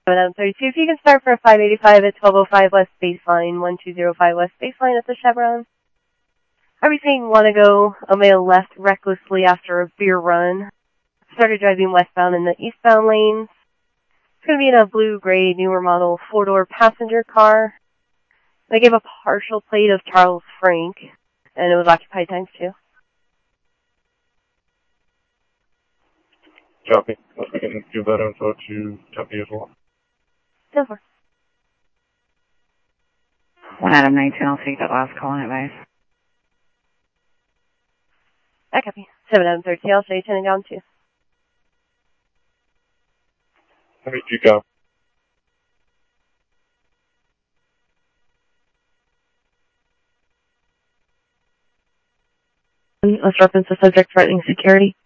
732, if you can start for a 585 at 1205 West Baseline, 1205 West Baseline at the Chevron. Everything want to go, a male left recklessly after a beer run. Started driving westbound in the eastbound lanes. It's going to be in a blue-gray, newer model, four-door passenger car. They gave a partial plate of Charles Frank, and it was occupied ×2. Copy. I can give that info to Tempe as well. Silver. 1 Adam 19, I'll take that last call on advice. I copy. 7 Adam 13, I'll show you 10 down 2. How many you got? Let's reference the subject threatening security.